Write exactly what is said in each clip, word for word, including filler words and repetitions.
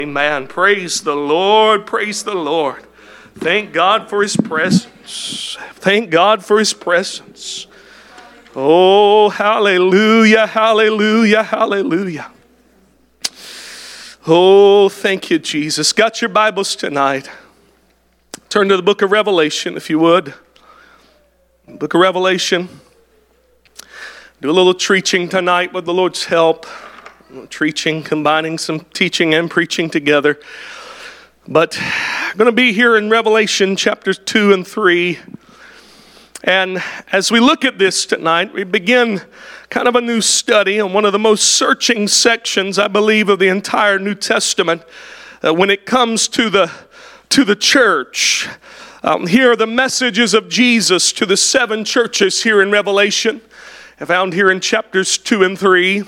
Amen. Praise the Lord. Praise the Lord. Thank God for His presence. Thank God for His presence. Oh, hallelujah, hallelujah, hallelujah. Oh, thank you, Jesus. Got your Bibles tonight? Turn to the book of Revelation, if you would. Book of Revelation. Do a little preaching tonight with the Lord's help. Preaching, combining some teaching and preaching together. But I'm going to be here in Revelation chapters two and three. And as we look at this tonight, we begin kind of a new study on one of the most searching sections, I believe, of the entire New Testament uh, when it comes to the, to the church. Um, here are the messages of Jesus to the seven churches here in Revelation, found here in chapters two and three.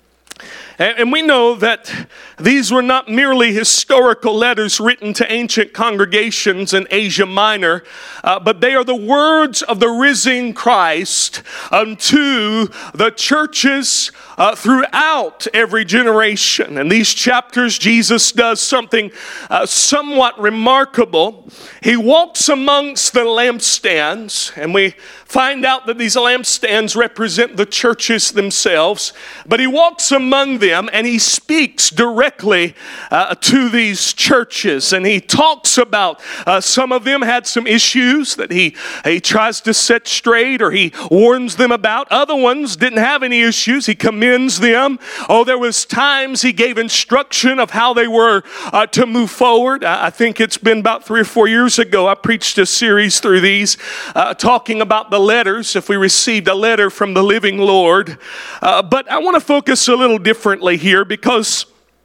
And we know that these were not merely historical letters written to ancient congregations in Asia Minor, uh, but they are the words of the risen Christ unto the churches uh, throughout every generation. In these chapters, Jesus does something uh, somewhat remarkable. He walks amongst the lampstands, and we find out that these lampstands represent the churches themselves, but he walks among them and he speaks directly uh, to these churches, and he talks about uh, some of them had some issues that he, he tries to set straight or he warns them about. Other ones didn't have any issues. He commends them. Oh, there was times he gave instruction of how they were uh, to move forward. I, I think it's been about three or four years ago I preached a series through these uh, talking about the letters, if we received a letter from the living Lord. Uh, but I want to focus a little differently here, because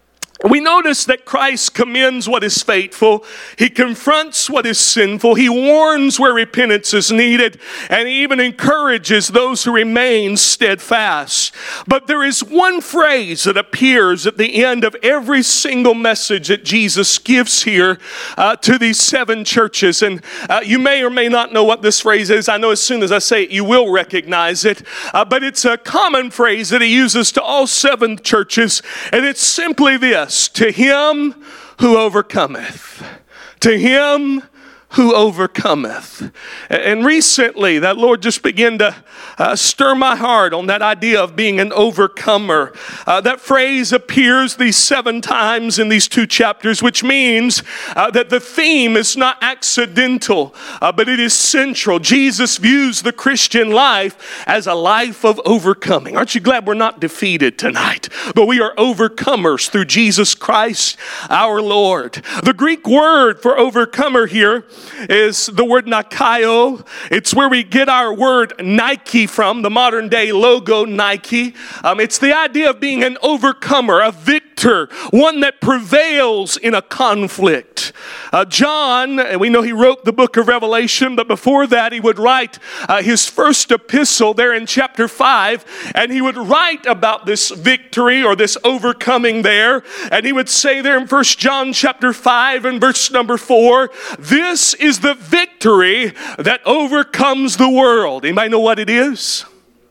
we notice that Christ commends what is faithful. He confronts what is sinful. He warns where repentance is needed. And he even encourages those who remain steadfast. But there is one phrase that appears at the end of every single message that Jesus gives here uh, to these seven churches. And uh, you may or may not know what this phrase is. I know as soon as I say it, you will recognize it. Uh, but it's a common phrase that he uses to all seven churches. And it's simply this: to him who overcometh. To him who overcometh. And recently, that Lord just began to uh, stir my heart on that idea of being an overcomer. Uh, that phrase appears these seven times in these two chapters, which means uh, that the theme is not accidental, uh, but it is central. Jesus views the Christian life as a life of overcoming. Aren't you glad we're not defeated tonight, but we are overcomers through Jesus Christ our Lord? The Greek word for overcomer here is the word Nikaio. It's where we get our word Nike from, the modern day logo Nike. Um, it's the idea of being an overcomer, a victor, one that prevails in a conflict. Uh, John, and we know he wrote the book of Revelation, but before that he would write uh, his first epistle there in chapter five, and he would write about this victory or this overcoming there, and he would say there in First John chapter five and verse number four, this is the victory that overcomes the world. Anybody know what it is?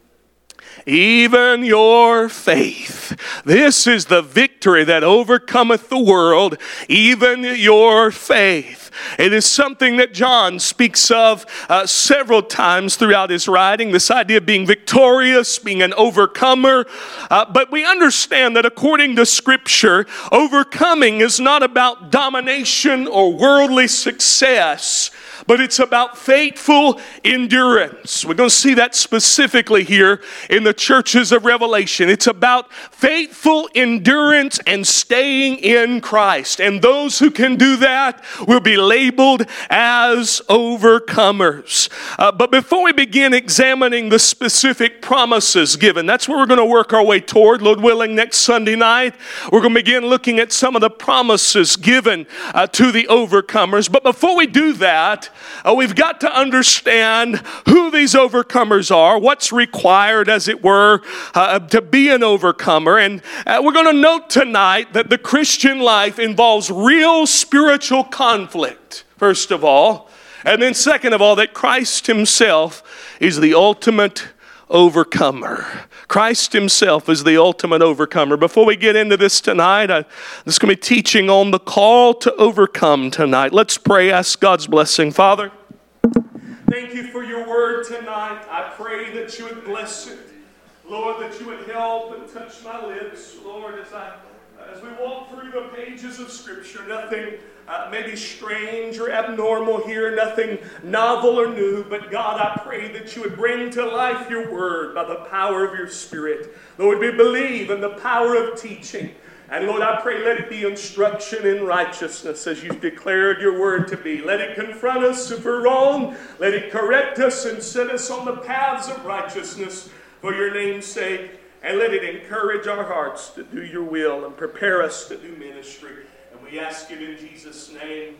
Even your faith. This is the victory that overcometh the world, even your faith. It is something that John speaks of uh, several times throughout his writing, this idea of being victorious, being an overcomer. Uh, but we understand that according to Scripture, overcoming is not about domination or worldly success, but it's about faithful endurance. We're going to see that specifically here in the churches of Revelation. It's about faithful endurance and staying in Christ. And those who can do that will be labeled as overcomers. Uh, but before we begin examining the specific promises given, that's where we're going to work our way toward, Lord willing, next Sunday night. We're going to begin looking at some of the promises given uh, to the overcomers. But before we do that, Uh, we've got to understand who these overcomers are, what's required, as it were, uh, to be an overcomer. And uh, we're going to note tonight that the Christian life involves real spiritual conflict, first of all. And then second of all, that Christ himself is the ultimate overcomer. Christ himself is the ultimate overcomer. Before we get into this tonight, I, this is going to be teaching on the call to overcome tonight. Let's pray, ask God's blessing. Father, thank you for your word tonight. I pray that you would bless it. Lord, that you would help and touch my lips. Lord, as I as we walk through the pages of Scripture, nothing uh, maybe strange or abnormal here, nothing novel or new, but God, I pray that you would bring to life your word by the power of your Spirit. Lord, we believe in the power of teaching. And Lord, I pray, let it be instruction in righteousness as you've declared your word to be. Let it confront us if we're wrong. Let it correct us and set us on the paths of righteousness for your name's sake. And let it encourage our hearts to do your will and prepare us to do ministry. And we ask it in Jesus' name.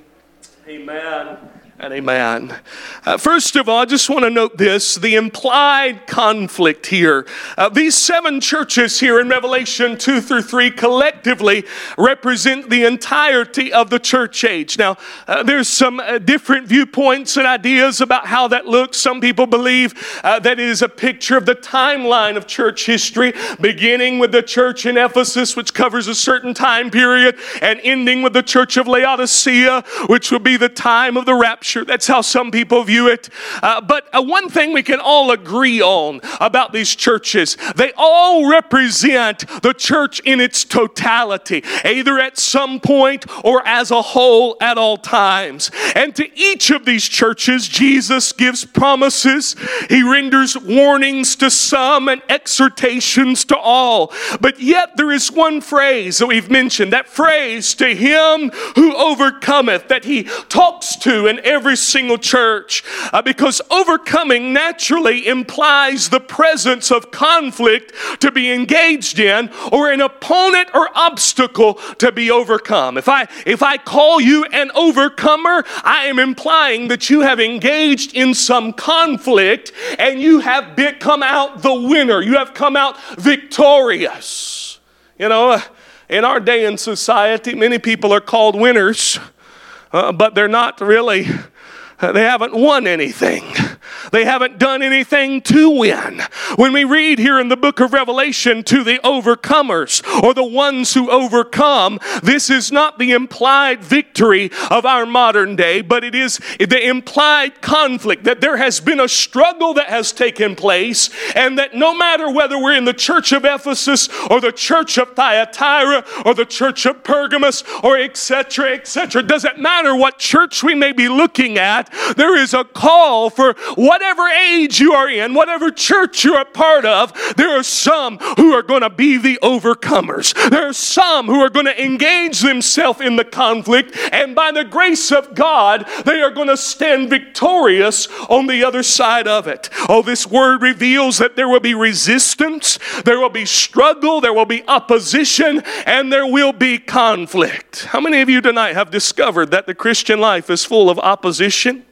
Amen and amen. Uh, first of all, I just want to note this, the implied conflict here. Uh, these seven churches here in Revelation two through three collectively represent the entirety of the church age. Now, uh, there's some uh, different viewpoints and ideas about how that looks. Some people believe uh, that it is a picture of the timeline of church history, beginning with the church in Ephesus, which covers a certain time period, and ending with the church of Laodicea, which would be the time of the rapture. That's how some people view it. Uh, but uh, one thing we can all agree on about these churches, they all represent the church in its totality, either at some point or as a whole at all times. And to each of these churches, Jesus gives promises. He renders warnings to some and exhortations to all. But yet there is one phrase that we've mentioned, that phrase, to him who overcometh, that he talks to in every single church, uh, because overcoming naturally implies the presence of conflict to be engaged in, or an opponent or obstacle to be overcome. If I if I call you an overcomer, I am implying that you have engaged in some conflict and you have be, come out the winner. You have come out victorious. You know, uh, in our day in society, many people are called winners. Uh, but they're not really, uh, they haven't won anything. They haven't done anything to win. When we read here in the book of Revelation to the overcomers or the ones who overcome, this is not the implied victory of our modern day, but it is the implied conflict, that there has been a struggle that has taken place, and that no matter whether we're in the church of Ephesus or the church of Thyatira or the church of Pergamos or et cetera, et cetera, doesn't matter what church we may be looking at, there is a call for whatever age you are in, whatever church you're a part of, there are some who are going to be the overcomers. There are some who are going to engage themselves in the conflict, and by the grace of God, they are going to stand victorious on the other side of it. Oh, this word reveals that there will be resistance, there will be struggle, there will be opposition, and there will be conflict. How many of you tonight have discovered that the Christian life is full of opposition,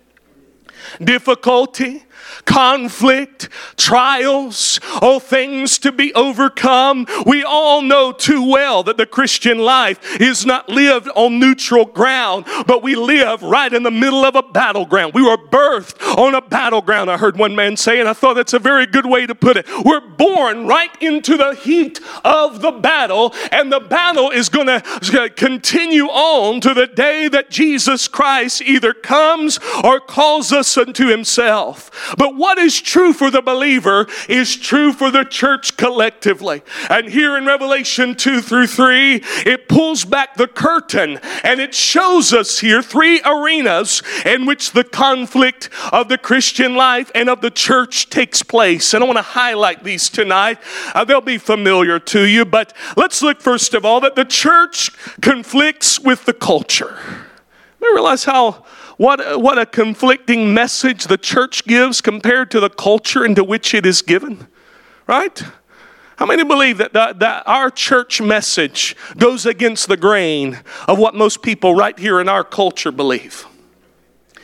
difficulty, conflict, trials, oh, things to be overcome? We all know too well that the Christian life is not lived on neutral ground, but we live right in the middle of a battleground. We were birthed on a battleground, I heard one man say, and I thought that's a very good way to put it. We're born right into the heat of the battle, and the battle is going to continue on to the day that Jesus Christ either comes or calls us unto himself. But what is true for the believer is true for the church collectively. And here in Revelation two through three, it pulls back the curtain and it shows us here three arenas in which the conflict of the Christian life and of the church takes place. And I want to highlight these tonight. Uh, they'll be familiar to you, but let's look first of all that the church conflicts with the culture. You realize how What, what a conflicting message the church gives compared to the culture into which it is given, right? How many believe that, that, that our church message goes against the grain of what most people right here in our culture believe?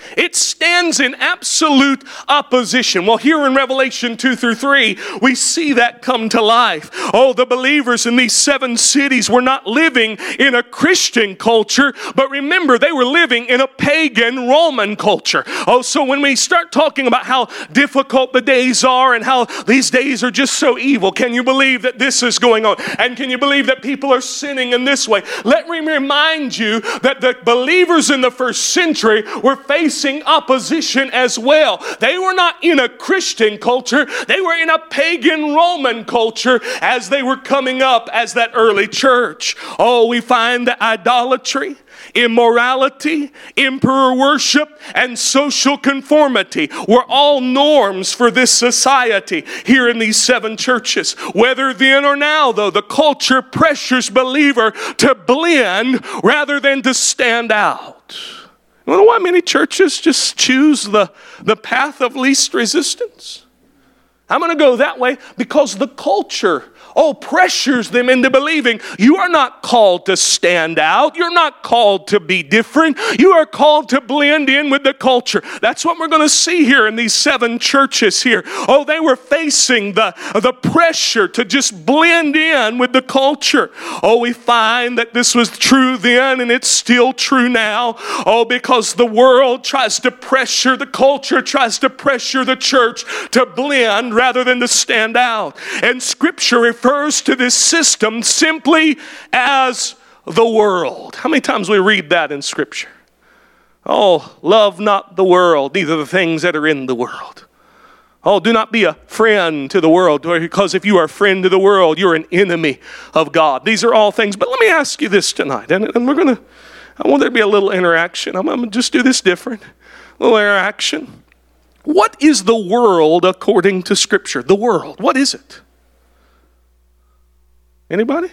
It stands in absolute opposition. Well, here in Revelation two through three, we see that come to life. Oh, the believers in these seven cities were not living in a Christian culture, but remember, they were living in a pagan Roman culture. Oh, so when we start talking about how difficult the days are and how these days are just so evil, can you believe that this is going on? And can you believe that people are sinning in this way? Let me remind you that the believers in the first century were facing opposition as well. They were not in a Christian culture. They were in a pagan Roman culture as they were coming up as that early church. Oh, we find that idolatry, immorality, emperor worship, and social conformity were all norms for this society here in these seven churches. Whether then or now, though, the culture pressures believer to blend rather than to stand out. You know why many churches just choose the, the path of least resistance? I'm going to go that way because the culture Oh, pressures them into believing you are not called to stand out. You're not called to be different. You are called to blend in with the culture. That's what we're going to see here in these seven churches here. Oh, they were facing the, the pressure to just blend in with the culture. Oh, we find that this was true then and it's still true now. Oh, because the world tries to pressure, the culture tries to pressure the church to blend rather than to stand out. And Scripture refers refers to this system simply as the world. How many times we read that in Scripture? Oh, love not the world, neither the things that are in the world. Oh, do not be a friend to the world, because if you are a friend to the world, you're an enemy of God. These are all things. But let me ask you this tonight, and, and we're going to, I want there to be a little interaction. I'm, I'm going to just do this different. A little interaction. What is the world according to Scripture? The world, what is it? Anybody?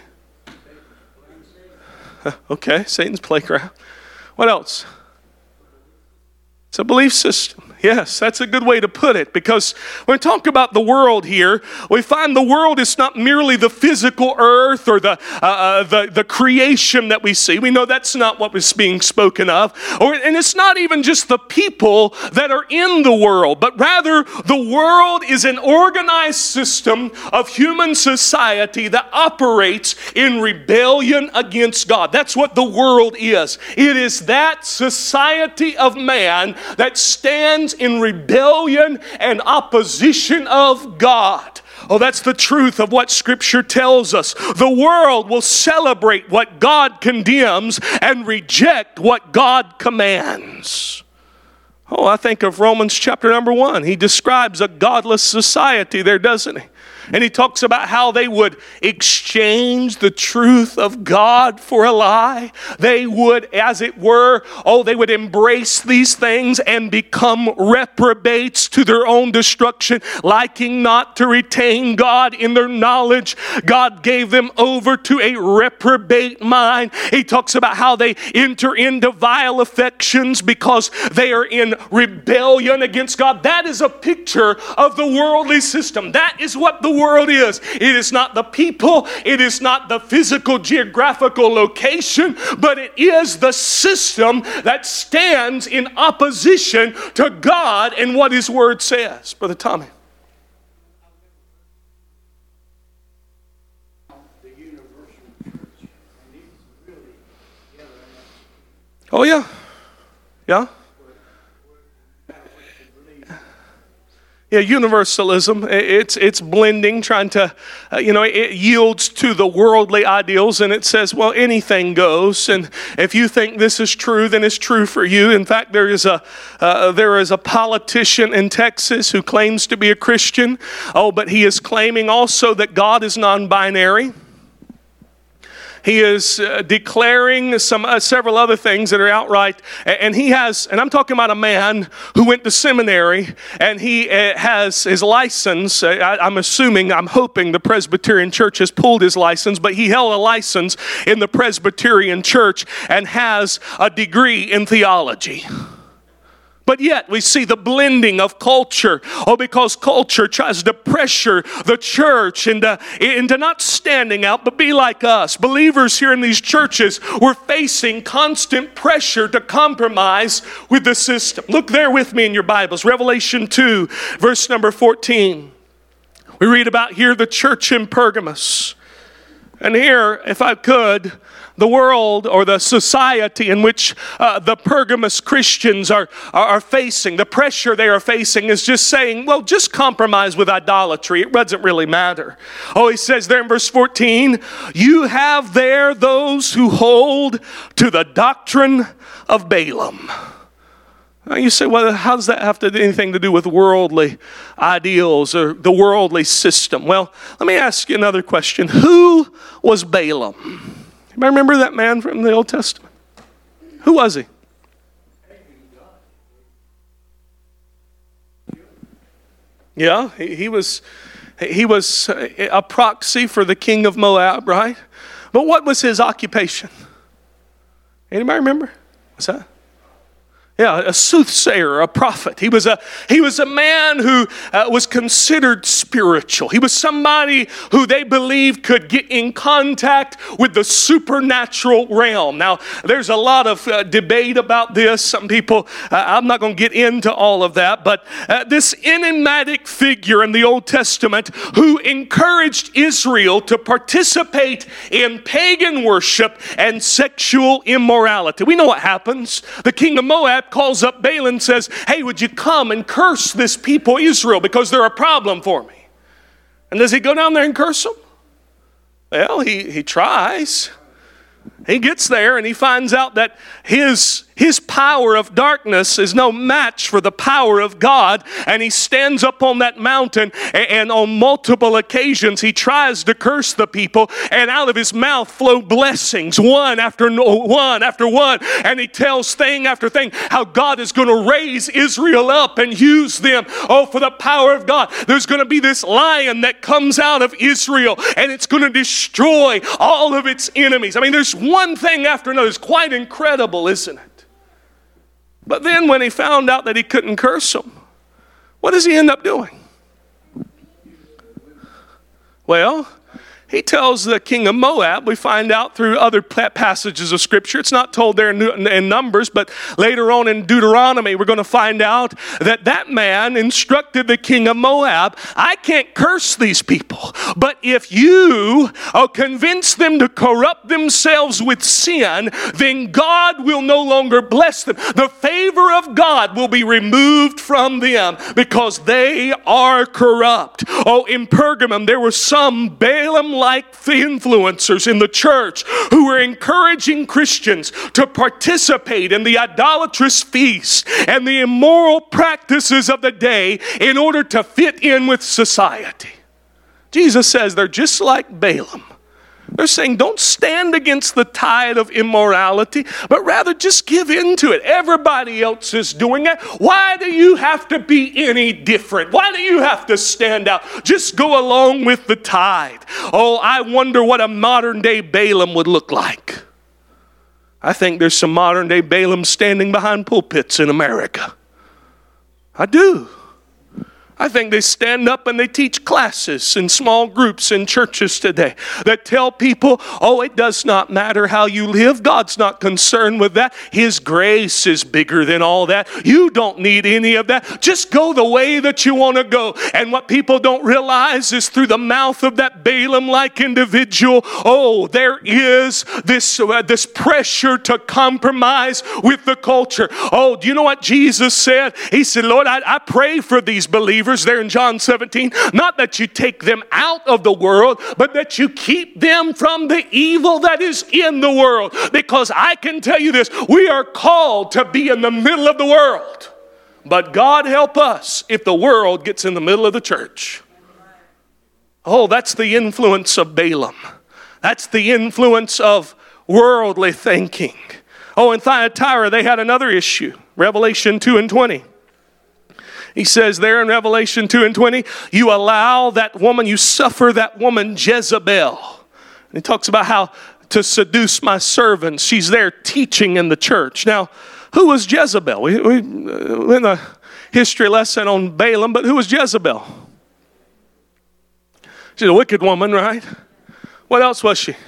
Okay, Satan's playground. What else? It's a belief system. Yes, that's a good way to put it, because when we talk about the world here, we find the world is not merely the physical earth or the, uh, uh, the, the creation that we see. We know that's not what was being spoken of. Or, and it's not even just the people that are in the world, but rather the world is an organized system of human society that operates in rebellion against God. That's what the world is. It is that society of man that stands in rebellion and opposition of God. Oh, that's the truth of what Scripture tells us. The world will celebrate what God condemns and reject what God commands. Oh, I think of Romans chapter number one. He describes a godless society there, doesn't he? And he talks about how they would exchange the truth of God for a lie. They would, as it were, oh, they would embrace these things and become reprobates to their own destruction, liking not to retain God in their knowledge. God gave them over to a reprobate mind. He talks about how they enter into vile affections because they are in rebellion against God. That is a picture of the worldly system. That is what the world is. It is not the people, it is not the physical geographical location, but it is the system that stands in opposition to God and what His Word says. Brother Tommy. Oh yeah, yeah. Yeah, universalism, it's it's blending, trying to, uh, you know, it yields to the worldly ideals, and it says, well, anything goes, and if you think this is true, then it's true for you. In fact, there is a uh, there is a politician in Texas who claims to be a Christian, oh, but he is claiming also that God is non-binary. He is uh, declaring some uh, several other things that are outright. And he has, and I'm talking about a man who went to seminary, and he uh, has his license. Uh, I, I'm assuming, I'm hoping the Presbyterian Church has pulled his license, but he held a license in the Presbyterian Church and has a degree in theology. But yet we see the blending of culture. Oh, because culture tries to pressure the church into, into not standing out, but be like us. Believers here in these churches were facing constant pressure to compromise with the system. Look there with me in your Bibles. Revelation two, verse number fourteen. We read about here the church in Pergamos. And here, if I could, the world or the society in which uh, the Pergamos Christians are, are, are facing, the pressure they are facing is just saying, well, just compromise with idolatry. It doesn't really matter. Oh, he says there in verse fourteen, you have there those who hold to the doctrine of Balaam. Now you say, well, how does that have to do anything to do with worldly ideals or the worldly system? Well, let me ask you another question. Who was Balaam? You remember that man from the Old Testament? Who was he? Yeah, he, he was he was a proxy for the king of Moab, right? But what was his occupation? Anybody remember? What's that? Yeah, a soothsayer, a prophet. He was a he was a man who uh, was considered spiritual. He was somebody who they believed could get in contact with the supernatural realm. Now, there's a lot of uh, debate about this. Some people, uh, I'm not going to get into all of that, but uh, this enigmatic figure in the Old Testament who encouraged Israel to participate in pagan worship and sexual immorality. We know what happens. The king of Moab calls up Balaam and says, hey, would you come and curse this people Israel because they're a problem for me? And does he go down there and curse them? Well, he, he tries. He gets there and he finds out that his, his power of darkness is no match for the power of God. And he stands up on that mountain and, and on multiple occasions he tries to curse the people. And out of his mouth flow blessings, one after one after one. And he tells thing after thing how God is going to raise Israel up and use them. Oh, for the power of God. There's going to be this lion that comes out of Israel and it's going to destroy all of its enemies. I mean, there's one thing after another. It's quite incredible, isn't it? But then when he found out that he couldn't curse them, what does he end up doing? Well, he tells the king of Moab, we find out through other passages of Scripture, it's not told there in Numbers, but later on in Deuteronomy, we're going to find out that that man instructed the king of Moab, I can't curse these people, but if you uh, convince them to corrupt themselves with sin, then God will no longer bless them. The favor of God will be removed from them because they are corrupt. Oh, in Pergamum, there were some Balaam like the influencers in the church who were encouraging Christians to participate in the idolatrous feasts and the immoral practices of the day in order to fit in with society. Jesus says they're just like Balaam. They're saying don't stand against the tide of immorality, but rather just give in to it. Everybody else is doing it. Why do you have to be any different? Why do you have to stand out? Just go along with the tide. Oh, I wonder what a modern day Balaam would look like. I think there's some modern day Balaam standing behind pulpits in America. I do. I think they stand up and they teach classes in small groups in churches today that tell people, oh, it does not matter how you live. God's not concerned with that. His grace is bigger than all that. You don't need any of that. Just go the way that you want to go. And what people don't realize is through the mouth of that Balaam-like individual, oh, there is this, uh, this pressure to compromise with the culture. Oh, do you know what Jesus said? He said, Lord, I, I pray for these believers there in John seventeen, not that you take them out of the world, but that you keep them from the evil that is in the world. Because I can tell you this, we are called to be in the middle of the world. But God help us if the world gets in the middle of the church. Oh, that's the influence of Balaam. That's the influence of worldly thinking. Oh, in Thyatira, they had another issue. Revelation two and twenty. He says there in Revelation two and twenty, you allow that woman, you suffer that woman Jezebel. And he talks about how to seduce my servants. She's there teaching in the church. Now, who was Jezebel? We, we uh, in a history lesson on Balaam, but who was Jezebel? She's a wicked woman, right? What else was she?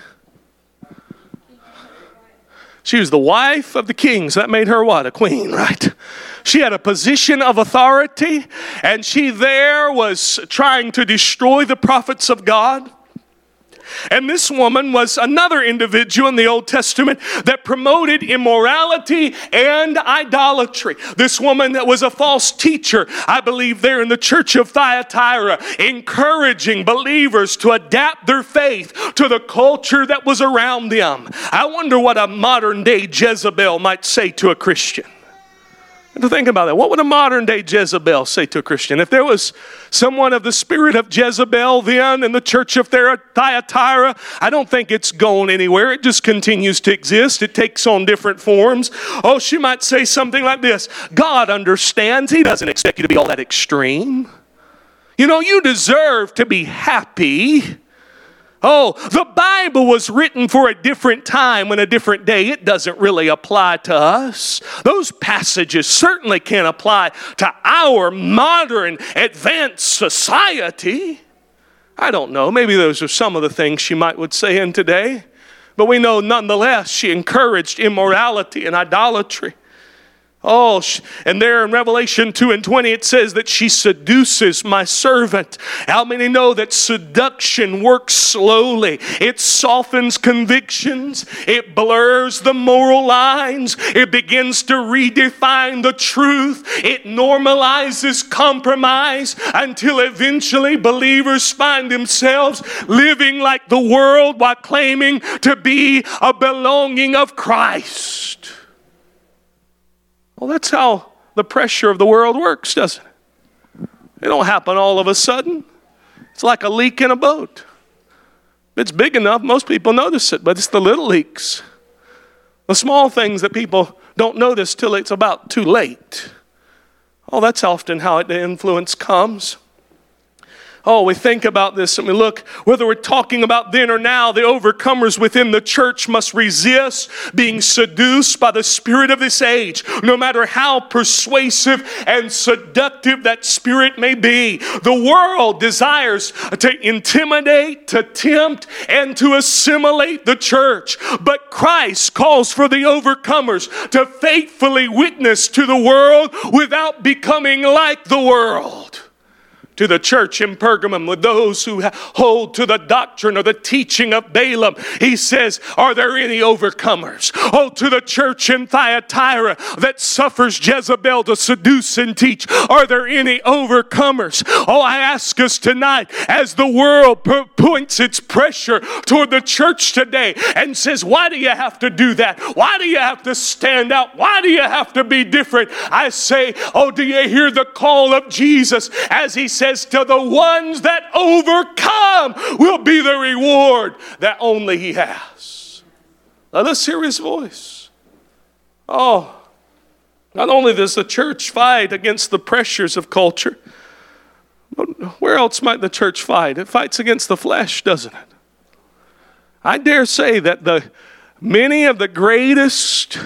She was the wife of the kings. That made her what? A queen, right? She had a position of authority, and she there was trying to destroy the prophets of God. And this woman was another individual in the Old Testament that promoted immorality and idolatry. This woman that was a false teacher, I believe, there in the church of Thyatira, encouraging believers to adapt their faith to the culture that was around them. I wonder what a modern day Jezebel might say to a Christian. To think about that. What would a modern day Jezebel say to a Christian? If there was someone of the spirit of Jezebel then in the church of Thyatira, I don't think it's gone anywhere. It just continues to exist. It takes on different forms. Oh, she might say something like this: God understands. He doesn't expect you to be all that extreme. You know, you deserve to be happy. Oh, the Bible was written for a different time and a different day. It doesn't really apply to us. Those passages certainly can't apply to our modern advanced society. I don't know. Maybe those are some of the things she might would say in today. But we know nonetheless she encouraged immorality and idolatry. Oh, and there in Revelation two and twenty it says that she seduces my servant. How many know that seduction works slowly? It softens convictions. It blurs the moral lines. It begins to redefine the truth. It normalizes compromise until eventually believers find themselves living like the world while claiming to be a belonging of Christ. Well, that's how the pressure of the world works, doesn't it? It don't happen all of a sudden. It's like a leak in a boat. If it's big enough, most people notice it, but it's the little leaks, the small things that people don't notice till it's about too late. Oh, that's often how the influence comes. Oh, we think about this and we look, whether we're talking about then or now, the overcomers within the church must resist being seduced by the spirit of this age, no matter how persuasive and seductive that spirit may be. The world desires to intimidate, to tempt, and to assimilate the church. But Christ calls for the overcomers to faithfully witness to the world without becoming like the world. To the church in Pergamum, with those who hold to the doctrine or the teaching of Balaam, he says, are there any overcomers? Oh, to the church in Thyatira that suffers Jezebel to seduce and teach, are there any overcomers? Oh, I ask us tonight, as the world p- points its pressure toward the church today and says, why do you have to do that? Why do you have to stand out? Why do you have to be different? I say, oh, do you hear the call of Jesus as he says, Says to the ones that overcome will be the reward that only he has. Let us hear his voice. Oh, not only does the church fight against the pressures of culture, but where else might the church fight? It fights against the flesh, doesn't it? I dare say that the many of the greatest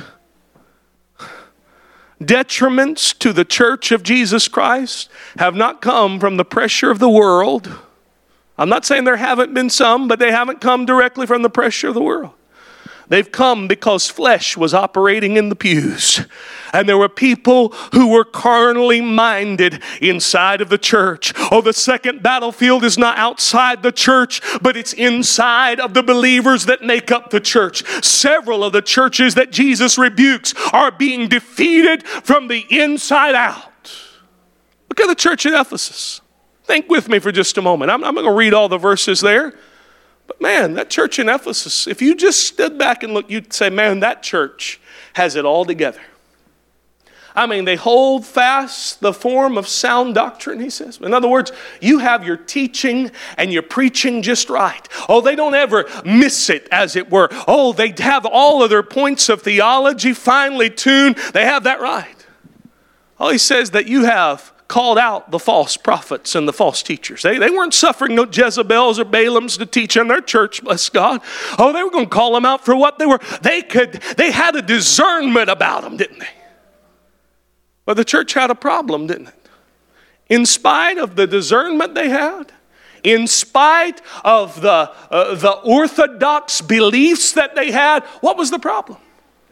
detriments to the church of Jesus Christ have not come from the pressure of the world. I'm not saying there haven't been some, but they haven't come directly from the pressure of the world. They've come because flesh was operating in the pews. And there were people who were carnally minded inside of the church. Oh, the second battlefield is not outside the church, but it's inside of the believers that make up the church. Several of the churches that Jesus rebukes are being defeated from the inside out. Look at the church at Ephesus. Think with me for just a moment. I'm, I'm going to read all the verses there. But man, that church in Ephesus, if you just stood back and looked, you'd say, man, that church has it all together. I mean, they hold fast the form of sound doctrine, he says. In other words, you have your teaching and your preaching just right. Oh, they don't ever miss it, as it were. Oh, they have all of their points of theology finely tuned. They have that right. Oh, he says that you have called out the false prophets and the false teachers. They, they weren't suffering no Jezebels or Balaams to teach in their church, bless God. Oh, they were going to call them out for what they were. They could, they had a discernment about them, didn't they? But the church had a problem, didn't it? In spite of the discernment they had, in spite of the, uh, the orthodox beliefs that they had, what was the problem?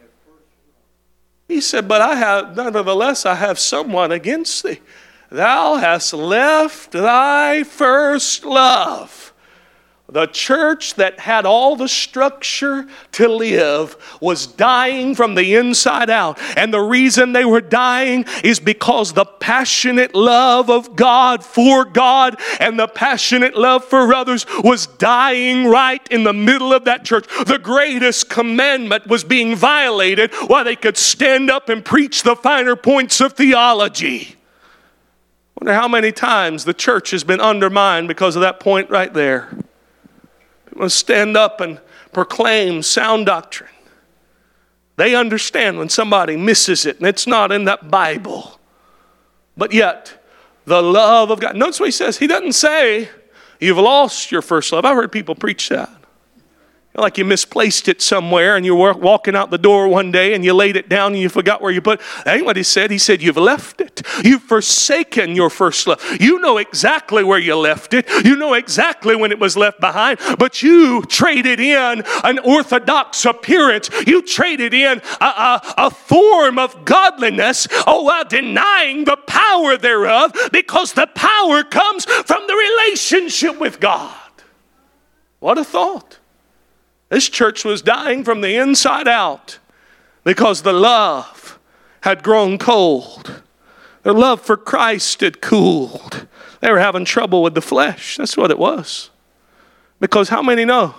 He said, but I have, nevertheless, I have someone against thee. Thou hast left thy first love. The church that had all the structure to live was dying from the inside out. And the reason they were dying is because the passionate love of God for God and the passionate love for others was dying right in the middle of that church. The greatest commandment was being violated while they could stand up and preach the finer points of theology. I wonder how many times the church has been undermined because of that point right there. People stand up and proclaim sound doctrine. They understand when somebody misses it and it's not in that Bible. But yet, the love of God. Notice what he says. He doesn't say, you've lost your first love. I've heard people preach that. Like you misplaced it somewhere and you were walking out the door one day and you laid it down and you forgot where you put it. That ain't what he said. He said, you've left it. You've forsaken your first love. You know exactly where you left it. You know exactly when it was left behind. But you traded in an orthodox appearance. You traded in a, a, a form of godliness, oh, while denying the power thereof, because the power comes from the relationship with God. What a thought. This church was dying from the inside out because the love had grown cold. Their love for Christ had cooled. They were having trouble with the flesh. That's what it was. Because how many know?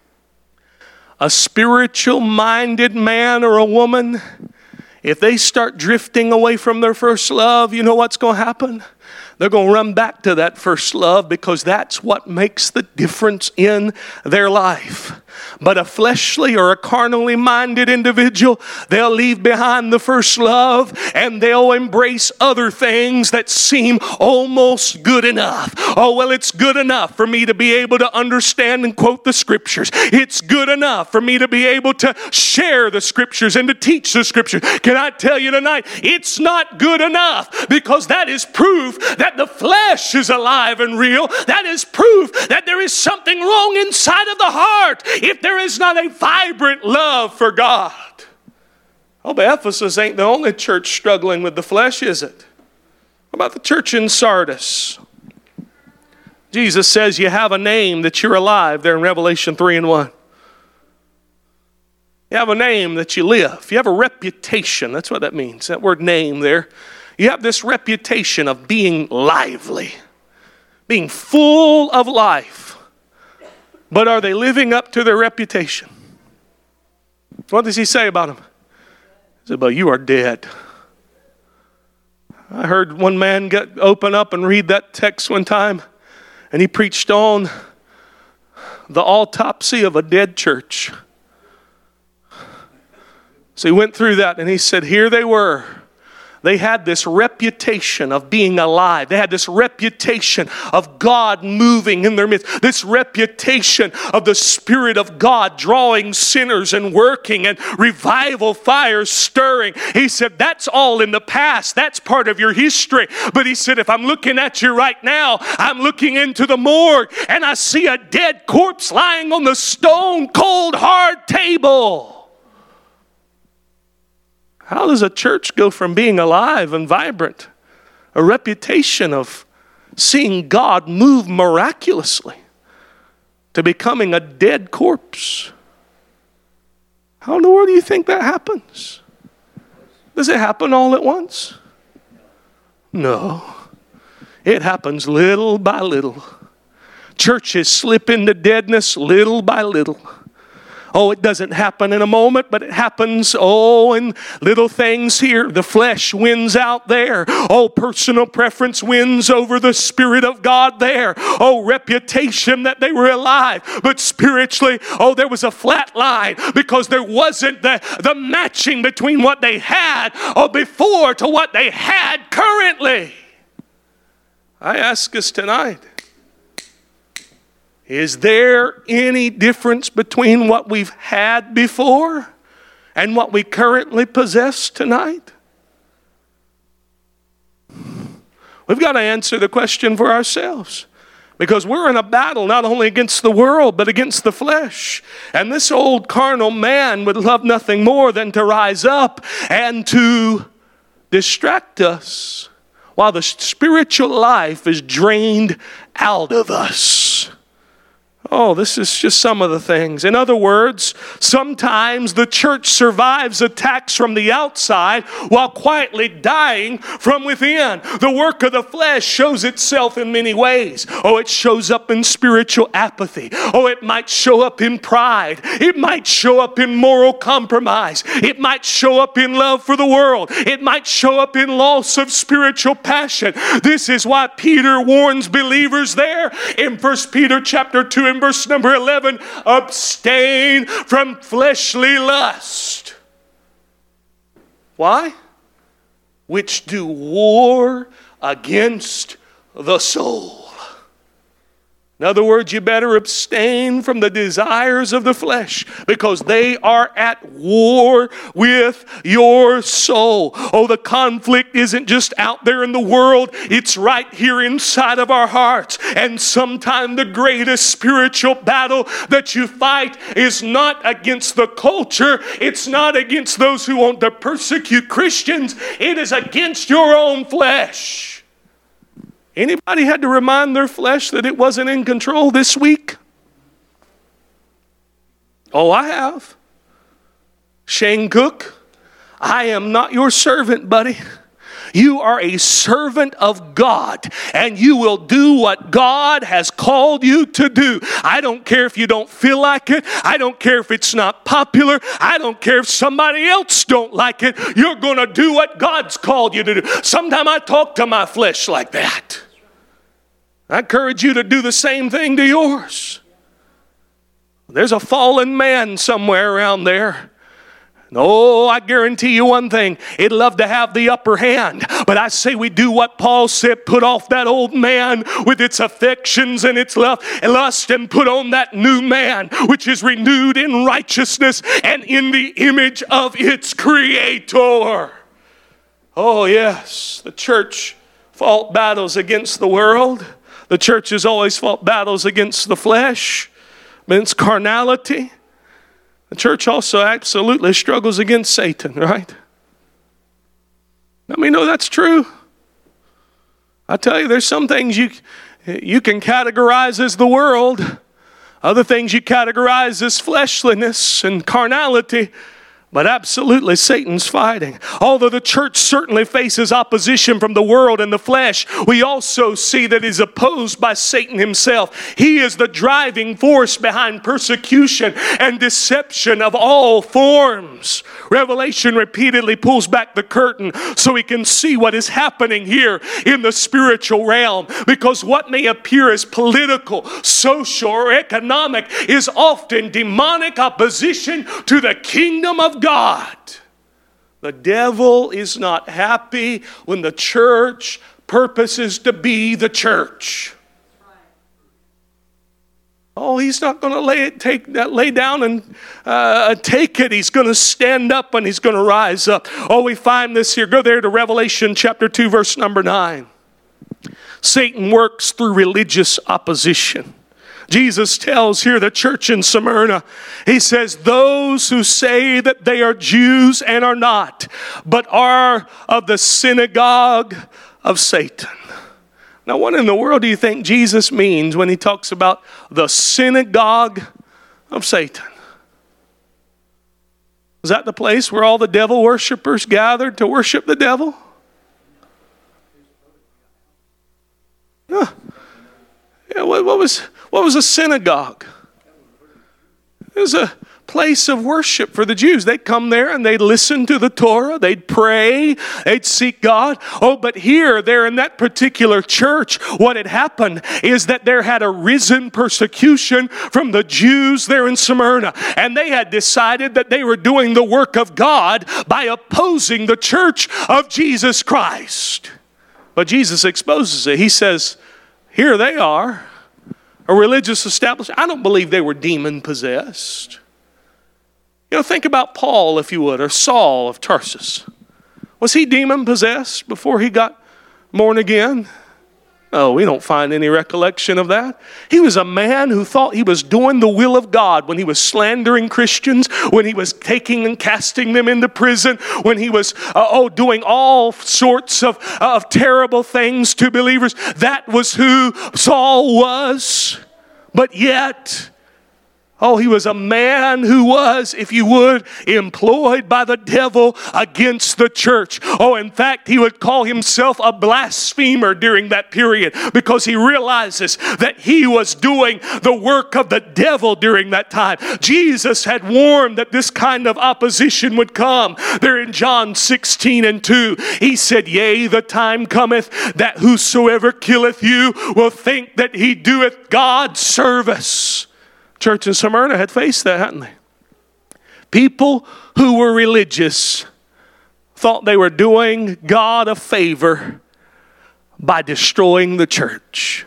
A spiritual-minded man or a woman, if they start drifting away from their first love, you know what's going to happen? They're going to run back to that first love because that's what makes the difference in their life. But a fleshly or a carnally minded individual, they'll leave behind the first love and they'll embrace other things that seem almost good enough. Oh, well, it's good enough for me to be able to understand and quote the scriptures. It's good enough for me to be able to share the scriptures and to teach the scriptures. Can I tell you tonight, it's not good enough, because that is proof that the flesh is alive and real. That is proof that there is something wrong inside of the heart if there is not a vibrant love for God. Oh, but Ephesus ain't the only church struggling with the flesh, is it? What about the church in Sardis? Jesus says you have a name, that you're alive, there in Revelation three and one. You have a name, that you live. You have a reputation. That's what that means, that word name there. You have this reputation of being lively, being full of life. But are they living up to their reputation? What does he say about them? He said, but you are dead. I heard one man get open up and read that text one time, and he preached on the autopsy of a dead church. So he went through that and he said, here they were. They had this reputation of being alive. They had this reputation of God moving in their midst. This reputation of the Spirit of God drawing sinners and working and revival fires stirring. He said, that's all in the past. That's part of your history. But he said, if I'm looking at you right now, I'm looking into the morgue and I see a dead corpse lying on the stone cold hard table. How does a church go from being alive and vibrant, a reputation of seeing God move miraculously, to becoming a dead corpse? How in the world do you think that happens? Does it happen all at once? No. It happens little by little. Churches slip into deadness little by little. Oh, it doesn't happen in a moment, but it happens, oh, in little things here. The flesh wins out there. Oh, personal preference wins over the Spirit of God there. Oh, reputation that they were alive. But spiritually, oh, there was a flat line because there wasn't the, the matching between what they had oh, before to what they had currently. I ask us tonight, is there any difference between what we've had before and what we currently possess tonight? We've got to answer the question for ourselves. Because we're in a battle not only against the world, but against the flesh. And this old carnal man would love nothing more than to rise up and to distract us while the spiritual life is drained out of us. Oh, this is just some of the things. In other words, sometimes the church survives attacks from the outside while quietly dying from within. The work of the flesh shows itself in many ways. Oh, it shows up in spiritual apathy. Oh, it might show up in pride. It might show up in moral compromise. It might show up in love for the world. It might show up in loss of spiritual passion. This is why Peter warns believers there in First Peter chapter two and verse number eleven, abstain from fleshly lust. Why? Which do war against the soul. In other words, you better abstain from the desires of the flesh because they are at war with your soul. Oh, the conflict isn't just out there in the world. It's right here inside of our hearts. And sometimes the greatest spiritual battle that you fight is not against the culture. It's not against those who want to persecute Christians. It is against your own flesh. Anybody had to remind their flesh that it wasn't in control this week? Oh, I have. Shane Cook, I am not your servant, buddy. You are a servant of God, and you will do what God has called you to do. I don't care if you don't feel like it. I don't care if it's not popular. I don't care if somebody else don't like it. You're going to do what God's called you to do. Sometimes I talk to my flesh like that. I encourage you to do the same thing to yours. There's a fallen man somewhere around there. Oh, I guarantee you one thing. It'd love to have the upper hand. But I say we do what Paul said. Put off that old man with its affections and its lust and put on that new man, which is renewed in righteousness and in the image of its creator. Oh, yes. The church fought battles against the world. The church has always fought battles against the flesh, against carnality. The church also absolutely struggles against Satan, right? Let me know that's true. I tell you, there's some things you, you can categorize as the world. Other things you categorize as fleshliness and carnality. But absolutely, Satan's fighting. Although the church certainly faces opposition from the world and the flesh, we also see that he's opposed by Satan himself. He is the driving force behind persecution and deception of all forms. Revelation repeatedly pulls back the curtain so we can see what is happening here in the spiritual realm. Because what may appear as political, social, or economic is often demonic opposition to the kingdom of God. The devil is not happy when the church purposes to be the church. Oh, he's not going to lay it, take that, lay down and uh, take it. He's going to stand up and he's going to rise up. Oh, we find this here. Go there to Revelation chapter two, verse number nine. Satan works through religious opposition. Jesus tells here the church in Smyrna, he says, those who say that they are Jews and are not, but are of the synagogue of Satan. Now, what in the world do you think Jesus means when he talks about the synagogue of Satan? Is that the place where all the devil worshipers gathered to worship the devil? Huh. Yeah, what, what was what was a synagogue? It was a place of worship for the Jews. They'd come there and they'd listen to the Torah. They'd pray. They'd seek God. Oh, but here, there in that particular church, what had happened is that there had arisen persecution from the Jews there in Smyrna. And they had decided that they were doing the work of God by opposing the church of Jesus Christ. But Jesus exposes it. He says, here they are, a religious establishment. I don't believe they were demon-possessed. You know, think about Paul, if you would, or Saul of Tarsus. Was he demon-possessed before he got born again? No, we don't find any recollection of that. He was a man who thought he was doing the will of God when he was slandering Christians, when he was taking and casting them into prison, when he was, uh, oh, doing all sorts of, of terrible things to believers. That was who Saul was. But yet, oh, he was a man who was, if you would, employed by the devil against the church. Oh, in fact, he would call himself a blasphemer during that period because he realizes that he was doing the work of the devil during that time. Jesus had warned that this kind of opposition would come. There in John sixteen and two, he said, yea, the time cometh that whosoever killeth you will think that he doeth God service. Church in Smyrna had faced that, hadn't they? People who were religious thought they were doing God a favor by destroying the church.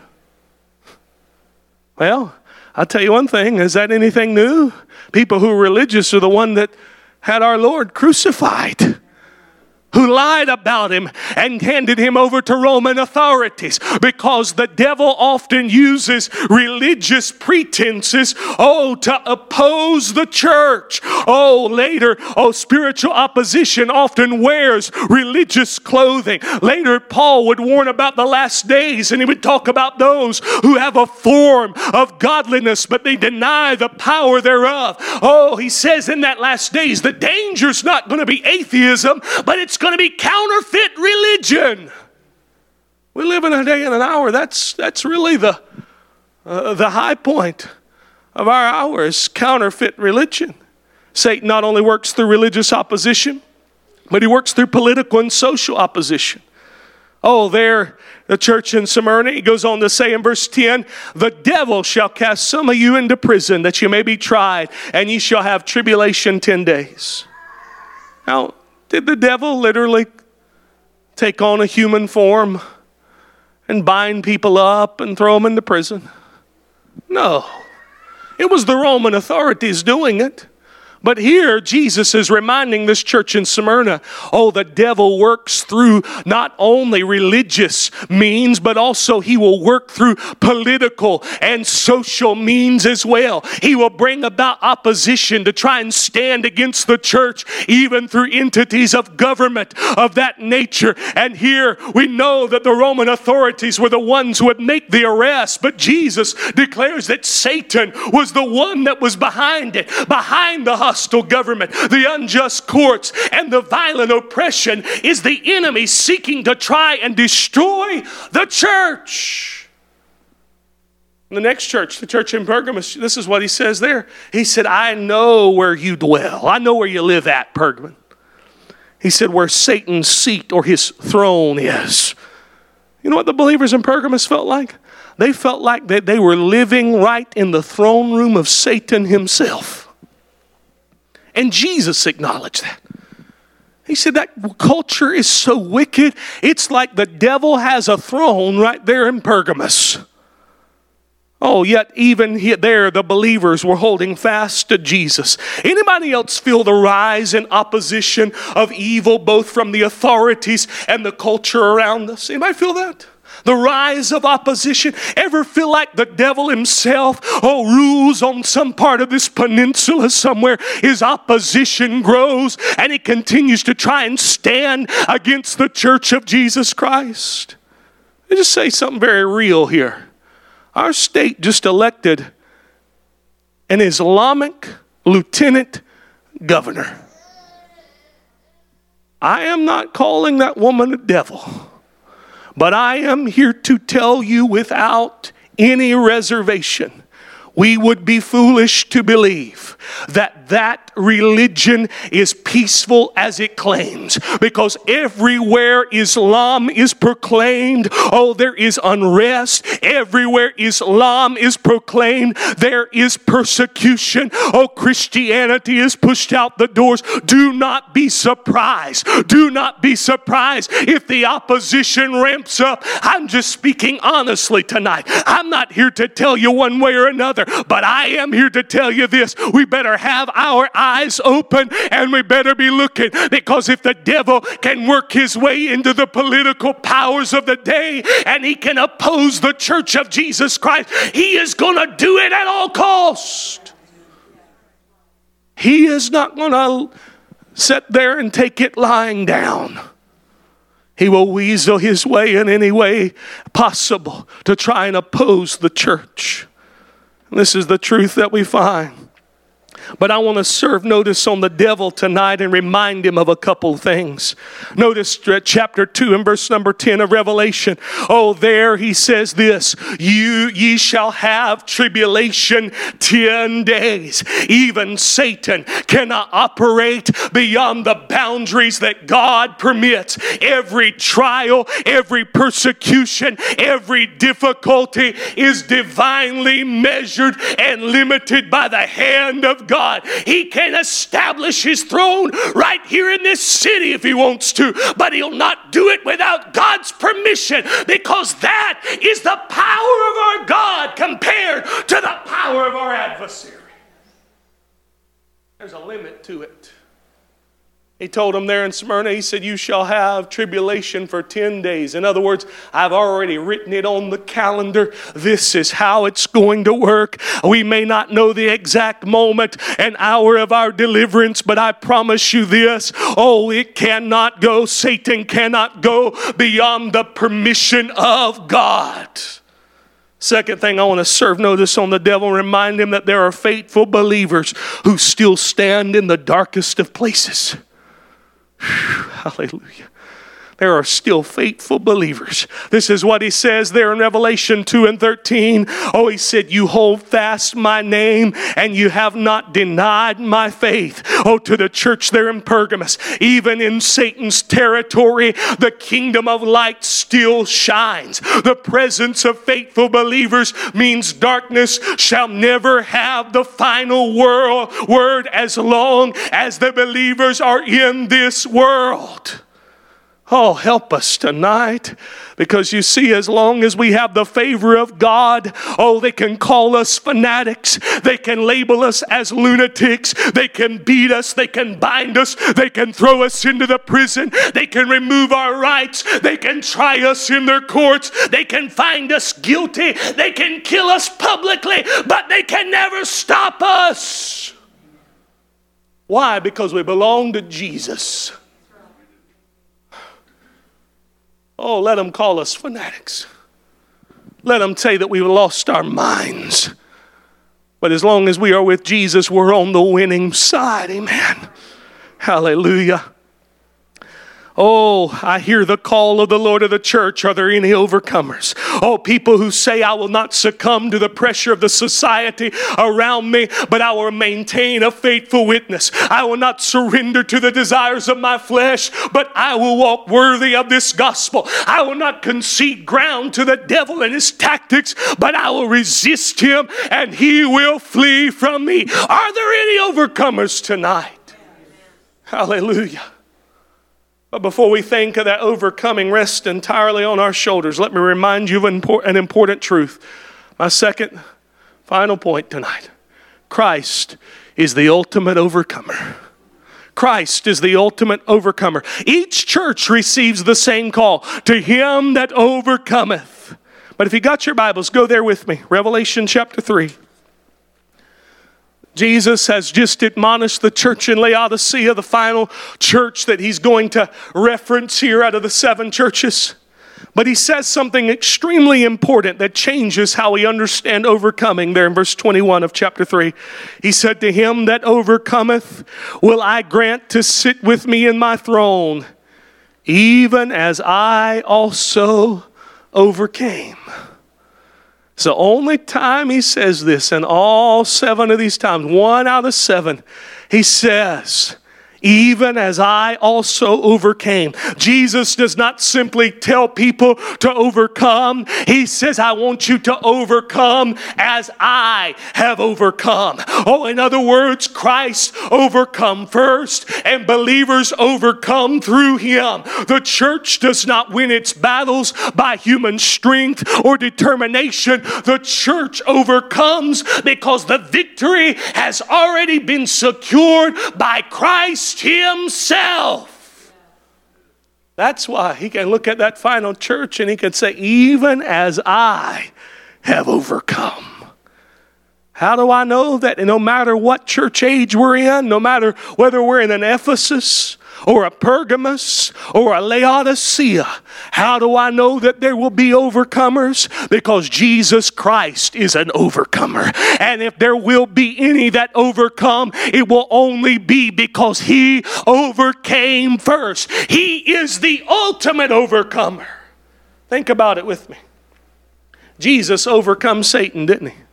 Well, I'll tell you one thing. Is that anything new? People who are religious are the one that had our Lord crucified, who lied about him and handed him over to Roman authorities, because the devil often uses religious pretenses, oh, to oppose the church. Oh, later, oh, spiritual opposition often wears religious clothing. Later, Paul would warn about the last days, and he would talk about those who have a form of godliness, but they deny the power thereof. Oh, he says in that last days, the danger's not going to be atheism, but it's going to be counterfeit religion. We live in a day and an hour. That's that's really the uh, the high point of our hour is counterfeit religion. Satan not only works through religious opposition, but he works through political and social opposition. Oh, there, the church in Smyrna, he goes on to say in verse ten, the devil shall cast some of you into prison that you may be tried, and ye shall have tribulation ten days. Now, did the devil literally take on a human form and bind people up and throw them into prison? No. It was the Roman authorities doing it. But here, Jesus is reminding this church in Smyrna, oh, the devil works through not only religious means, but also he will work through political and social means as well. He will bring about opposition to try and stand against the church, even through entities of government of that nature. And here we know that the Roman authorities were the ones who would make the arrest, but Jesus declares that Satan was the one that was behind it, behind the hostile government, the unjust courts, and the violent oppression is the enemy seeking to try and destroy the church. In the next church, the church in Pergamos, this is what he says there. He said, I know where you dwell. I know where you live at, Pergamon. He said, where Satan's seat or his throne is. You know what the believers in Pergamos felt like? They felt like that they were living right in the throne room of Satan himself. And Jesus acknowledged that. He said that culture is so wicked, it's like the devil has a throne right there in Pergamos. Oh, yet even there the believers were holding fast to Jesus. Anybody else feel the rise in opposition of evil both from the authorities and the culture around us? Anybody feel that? The rise of opposition. Ever feel like the devil himself, oh, rules on some part of this peninsula somewhere? His opposition grows and he continues to try and stand against the church of Jesus Christ. Let me just say something very real here. Our state just elected an Islamic lieutenant governor. I am not calling that woman a devil. But I am here to tell you without any reservation, we would be foolish to believe that that religion is peaceful as it claims, because everywhere Islam is proclaimed, oh, there is unrest. Everywhere Islam is proclaimed, there is persecution. Oh, Christianity is pushed out the doors. Do not be surprised. Do not be surprised if the opposition ramps up. I'm just speaking honestly tonight. I'm not here to tell you one way or another, but I am here to tell you this. We better have our eyes open, and we better be looking, because if the devil can work his way into the political powers of the day and he can oppose the church of Jesus Christ, he is going to do it at all cost. He is not going to sit there and take it lying down. He will weasel his way in any way possible to try and oppose the church. This is the truth that we find. But I want to serve notice on the devil tonight and remind him of a couple things. Notice chapter two and verse number ten of Revelation. Oh, there he says this: You ye shall have tribulation ten days. Even Satan cannot operate beyond the boundaries that God permits. Every trial, every persecution, every difficulty is divinely measured and limited by the hand of God. God. He can establish his throne right here in this city if he wants to, but he'll not do it without God's permission, because that is the power of our God compared to the power of our adversary. There's a limit to it. He told them there in Smyrna, he said, you shall have tribulation for ten days. In other words, I've already written it on the calendar. This is how it's going to work. We may not know the exact moment and hour of our deliverance, but I promise you this. Oh, it cannot go. Satan cannot go beyond the permission of God. Second thing, I want to serve notice on the devil, remind him that there are faithful believers who still stand in the darkest of places. Hallelujah. There are still faithful believers. This is what he says there in Revelation two and thirteen. Oh, he said, you hold fast my name and you have not denied my faith. Oh, to the church there in Pergamos, even in Satan's territory, the kingdom of light still shines. The presence of faithful believers means darkness shall never have the final word, word as long as the believers are in this world. Oh, help us tonight, because you see, as long as we have the favor of God, oh, they can call us fanatics. They can label us as lunatics. They can beat us. They can bind us. They can throw us into the prison. They can remove our rights. They can try us in their courts. They can find us guilty. They can kill us publicly, but they can never stop us. Why? Because we belong to Jesus. Oh, let them call us fanatics. Let them say that we've lost our minds. But as long as we are with Jesus, we're on the winning side. Amen. Hallelujah. Oh, I hear the call of the Lord of the church. Are there any overcomers? Oh, people who say, I will not succumb to the pressure of the society around me, but I will maintain a faithful witness. I will not surrender to the desires of my flesh, but I will walk worthy of this gospel. I will not concede ground to the devil and his tactics, but I will resist him and he will flee from me. Are there any overcomers tonight? Hallelujah. But before we think of that overcoming rest entirely on our shoulders, let me remind you of an important truth. My second, final point tonight. Christ is the ultimate overcomer. Christ is the ultimate overcomer. Each church receives the same call. To him that overcometh. But if you got your Bibles, go there with me. Revelation chapter three. Jesus has just admonished the church in Laodicea, the final church that he's going to reference here out of the seven churches. But he says something extremely important that changes how we understand overcoming there in verse twenty-one of chapter three. He said, to him that overcometh will I grant to sit with me in my throne, even as I also overcame. It's the only time he says this, and all seven of these times, one out of seven, he says, even as I also overcame. Jesus does not simply tell people to overcome. He says, I want you to overcome as I have overcome. Oh, in other words, Christ overcome first, and believers overcome through him. The church does not win its battles by human strength or determination. The church overcomes because the victory has already been secured by Christ himself. That's why he can look at that final church and he can say, even as I have overcome. How do I know that no matter what church age we're in, no matter whether we're in an Ephesus or a Pergamos or a Laodicea, how do I know that there will be overcomers? Because Jesus Christ is an overcomer. And if there will be any that overcome, it will only be because he overcame first. He is the ultimate overcomer. Think about it with me. Jesus overcome Satan, didn't he?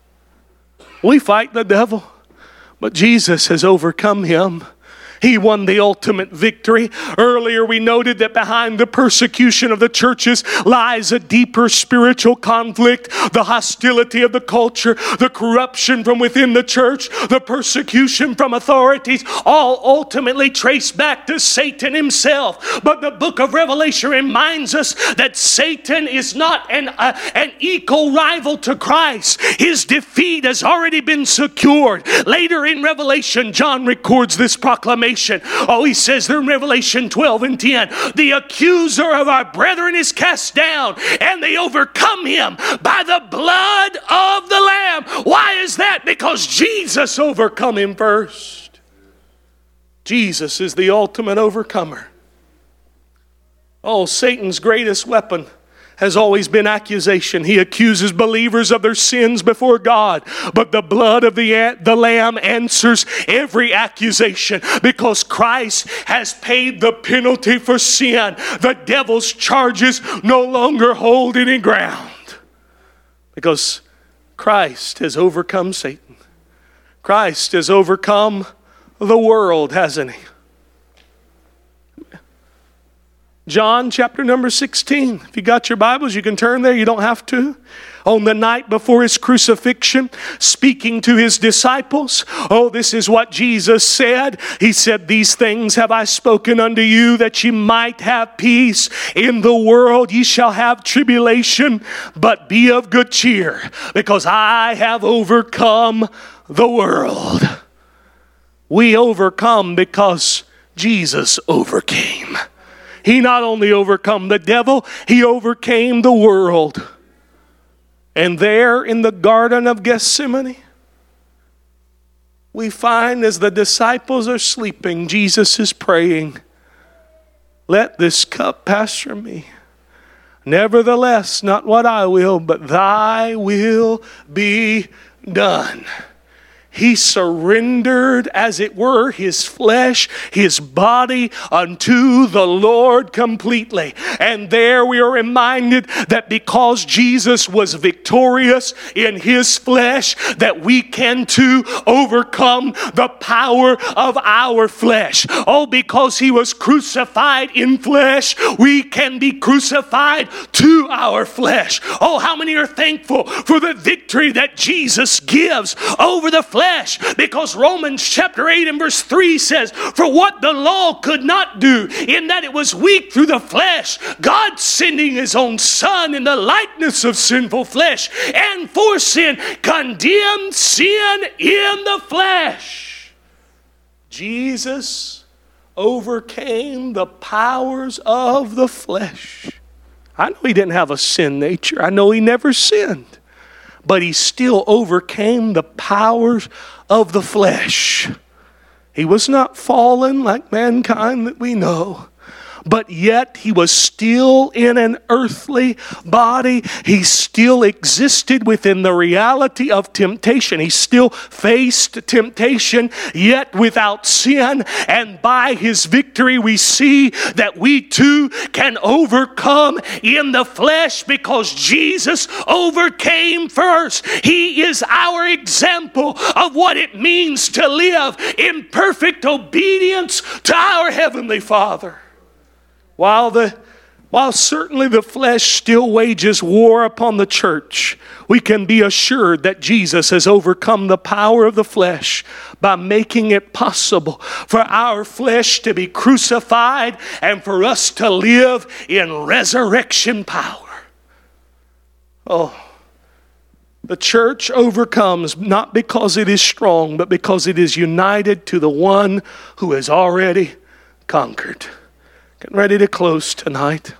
We fight the devil, but Jesus has overcome him. He won the ultimate victory. Earlier we noted that behind the persecution of the churches lies a deeper spiritual conflict, the hostility of the culture, the corruption from within the church, the persecution from authorities, all ultimately traced back to Satan himself. But the book of Revelation reminds us that Satan is not an, uh, an equal rival to Christ. His defeat has already been secured. Later in Revelation, John records this proclamation. Oh, he says there in Revelation twelve and ten, the accuser of our brethren is cast down, and they overcome him by the blood of the Lamb. Why is that? Because Jesus overcome him first. Jesus is the ultimate overcomer. Oh, Satan's greatest weapon has always been accusation. He accuses believers of their sins before God. But the blood of the, the Lamb answers every accusation because Christ has paid the penalty for sin. The devil's charges no longer hold any ground because Christ has overcome Satan. Christ has overcome the world, hasn't he? John chapter number sixteen. If you got your Bibles, you can turn there. You don't have to. On the night before his crucifixion, speaking to his disciples. Oh, this is what Jesus said. He said, these things have I spoken unto you, that ye might have peace. In the world ye shall have tribulation, but be of good cheer, because I have overcome the world. We overcome because Jesus overcame. He not only overcome the devil, he overcame the world. And there in the Garden of Gethsemane, we find as the disciples are sleeping, Jesus is praying, let this cup pass from me. Nevertheless, not what I will, but thy will be done. He surrendered, as it were, his flesh, his body unto the Lord completely. And there we are reminded that because Jesus was victorious in his flesh, that we can too overcome the power of our flesh. Oh, because he was crucified in flesh, we can be crucified to our flesh. Oh, how many are thankful for the victory that Jesus gives over the flesh? Because Romans chapter eight and verse three says, for what the law could not do, in that it was weak through the flesh, God sending his own Son in the likeness of sinful flesh, and for sin condemned sin in the flesh. Jesus overcame the powers of the flesh. I know he didn't have a sin nature. I know he never sinned. But he still overcame the powers of the flesh. He was not fallen like mankind that we know, but yet he was still in an earthly body. He still existed within the reality of temptation. He still faced temptation, yet without sin. And by his victory, we see that we too can overcome in the flesh because Jesus overcame first. He is our example of what it means to live in perfect obedience to our Heavenly Father. While the while certainly the flesh still wages war upon the church, we can be assured that Jesus has overcome the power of the flesh by making it possible for our flesh to be crucified and for us to live in resurrection power. Oh, the church overcomes not because it is strong, but because it is united to the one who has already conquered. Getting ready to close tonight.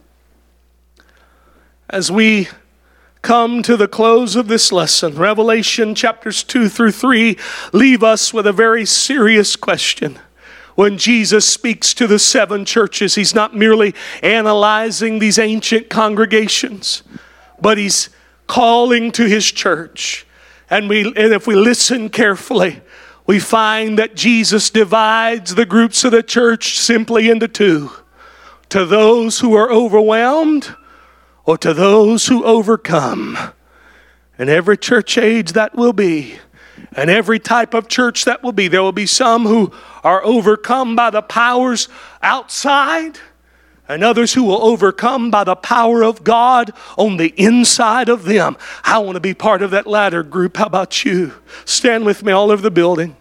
As we come to the close of this lesson, Revelation chapters two through three leave us with a very serious question. When Jesus speaks to the seven churches, he's not merely analyzing these ancient congregations, but he's calling to his church. And we, and if we listen carefully, we find that Jesus divides the groups of the church simply into two. To those who are overwhelmed, or to those who overcome. And every church age that will be, and every type of church that will be, there will be some who are overcome by the powers outside, and others who will overcome by the power of God on the inside of them. I want to be part of that latter group. How about you? Stand with me all over the building.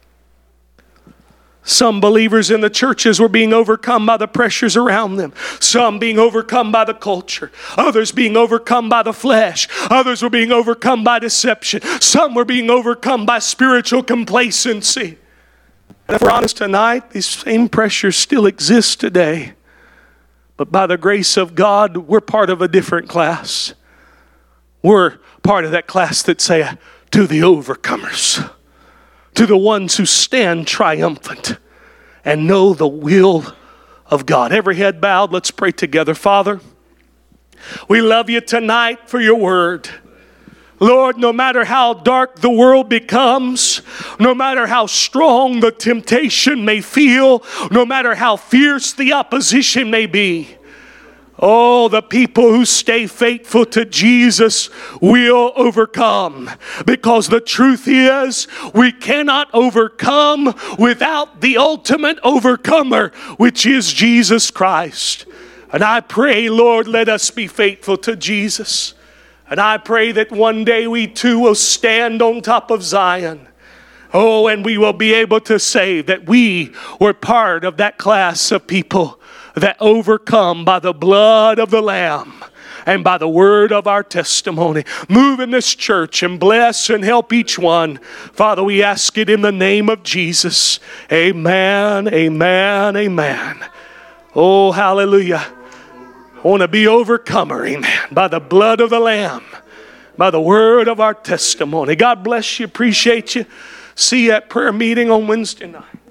Some believers in the churches were being overcome by the pressures around them. Some being overcome by the culture. Others being overcome by the flesh. Others were being overcome by deception. Some were being overcome by spiritual complacency. And if we're honest tonight, these same pressures still exist today. But by the grace of God, we're part of a different class. We're part of that class that say, to the overcomers. To the ones who stand triumphant and know the will of God. Every head bowed, let's pray together. Father, we love you tonight for your word. Lord, no matter how dark the world becomes, no matter how strong the temptation may feel, no matter how fierce the opposition may be, oh, the people who stay faithful to Jesus will overcome. Because the truth is, we cannot overcome without the ultimate overcomer, which is Jesus Christ. And I pray, Lord, let us be faithful to Jesus. And I pray that one day we too will stand on top of Zion. Oh, and we will be able to say that we were part of that class of people that overcome by the blood of the Lamb and by the word of our testimony. Move in this church and bless and help each one. Father, we ask it in the name of Jesus. Amen, amen, amen. Oh, hallelujah. I want to be overcomer, amen, by the blood of the Lamb, by the word of our testimony. God bless you, appreciate you. See you at prayer meeting on Wednesday night.